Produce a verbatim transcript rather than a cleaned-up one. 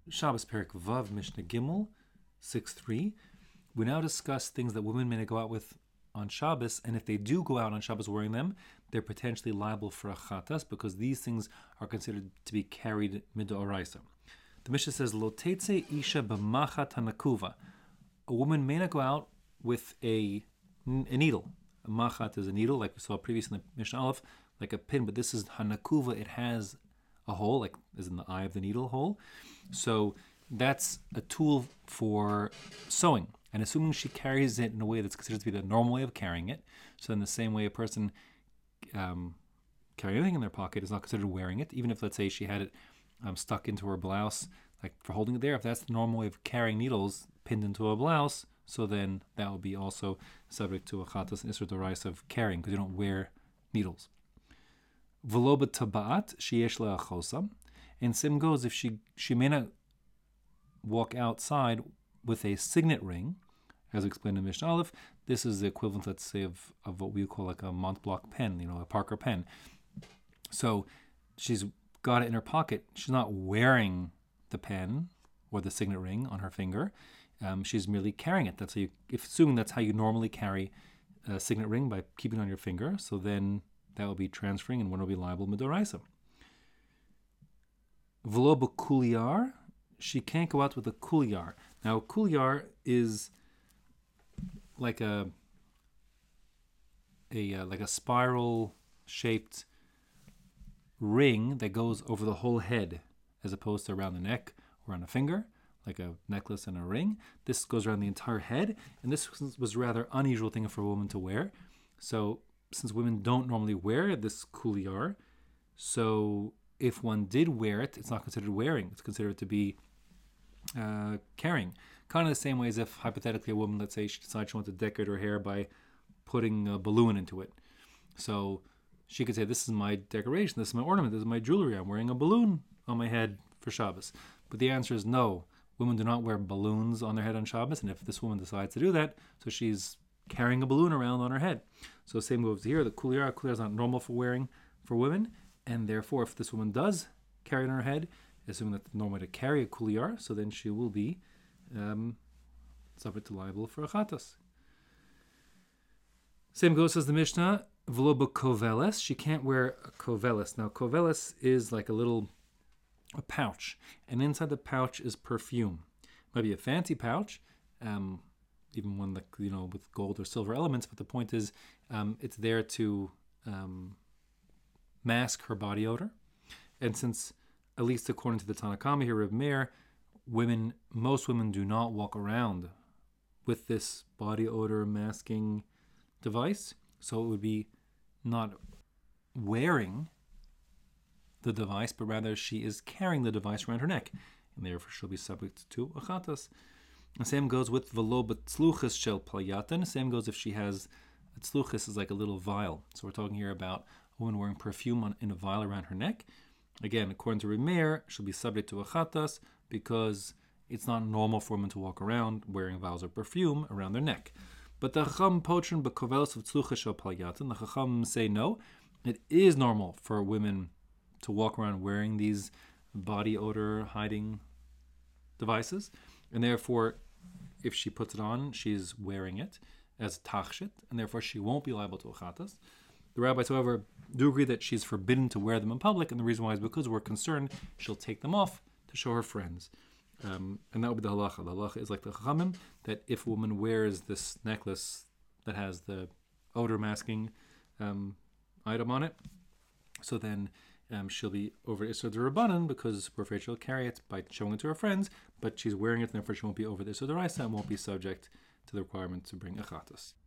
Shabbos Perek Vav Mishnah Gimel six three. We now discuss things that women may go out with on Shabbos, and if they do go out on Shabbos wearing them, they're potentially liable for a chatas because these things are considered to be carried midoraisa. The Mishnah says, Lo teitze isha b'machat hanakuva. A woman may not go out with a, a needle. A machat is a needle, like we saw previously in the Mishnah Aleph, like a pin, but this is hanakuva. It has a hole, like as in the eye of the needle hole. So that's a tool for sewing. And assuming she carries it in a way that's considered to be the normal way of carrying it, so in the same way a person um, carrying anything in their pocket is not considered wearing it, even if, let's say, she had it um, stuck into her blouse, like for holding it there, if that's the normal way of carrying needles pinned into a blouse, so then that would be also subject to a chatas and isur d'oraisa of carrying, because you don't wear needles. V'lo b'taba'at sheyesh leha chosa. And same goes if she she may not walk outside with a signet ring, as explained in Mishnah Aleph. This is the equivalent, let's say, of, of what we call like a Montblanc pen, you know, a Parker pen. So she's got it in her pocket. She's not wearing the pen or the signet ring on her finger. Um, she's merely carrying it. That's how you, if assuming that's how you normally carry a signet ring, by keeping it on your finger. So then that will be transferring, and one will be liable midoraisa. V'lo b'kuliyar, she can't go out with a kuliyar. Now, kuliyar is like a a uh, like a spiral shaped ring that goes over the whole head, as opposed to around the neck or on a finger, like a necklace and a ring. This goes around the entire head, and this was, was a rather unusual thing for a woman to wear. So, since women don't normally wear this kuliyar, so if one did wear it, it's not considered wearing. It's considered to be uh, carrying. Kind of the same way as if, hypothetically, a woman, let's say, she decides she wants to decorate her hair by putting a balloon into it. So she could say, this is my decoration, this is my ornament, this is my jewelry, I'm wearing a balloon on my head for Shabbos. But the answer is no. Women do not wear balloons on their head on Shabbos, and if this woman decides to do that, so she's carrying a balloon around on her head. So same goes here. The kuliyar, kuliyar is not normal for wearing for women, and therefore, if this woman does carry it on her head, assuming that's the normal way to carry a kuliyar, so then she will be um, subject to liable for a chatas. Same goes as the Mishnah, v'lo b'koveles. She can't wear a koveles. Now, koveles is like a little a pouch, and inside the pouch is perfume. It might be a fancy pouch, um, even one that, you know, with gold or silver elements. But the point is, um, it's there to um, mask her body odor. And since, at least according to the Tanakama here, Reb Meir, women, most women do not walk around with this body odor masking device, so it would be not wearing the device, but rather she is carrying the device around her neck, and therefore she'll be subject to a chatas. The same goes with v'lo b'tzluchis shel palyatan. Same goes if she has a tzluchis, is like a little vial. So we're talking here about a woman wearing perfume on, in a vial around her neck. Again, according to Reb Meir, she'll be subject to a chatas because it's not normal for women to walk around wearing vials of perfume around their neck. But the Chacham potrin b'kovelos of tzluchis shel palyatan. The Chacham say no, it is normal for women to walk around wearing these body odor hiding devices, and therefore, if she puts it on, she's wearing it as tachshit, and therefore she won't be liable to a chatas. The rabbis, however, do agree that she's forbidden to wear them in public, and the reason why is because we're concerned she'll take them off to show her friends. Um, and that would be the halacha. The halacha is like the chachamim, that if a woman wears this necklace that has the odor masking um, item on it, so then um, she'll be over Isur D'Rabbanan because we're afraid she'll carry it by showing it to her friends, but she's wearing it, and therefore she won't be over the Isur D'Oraisa and won't be subject to the requirement to bring a chatas.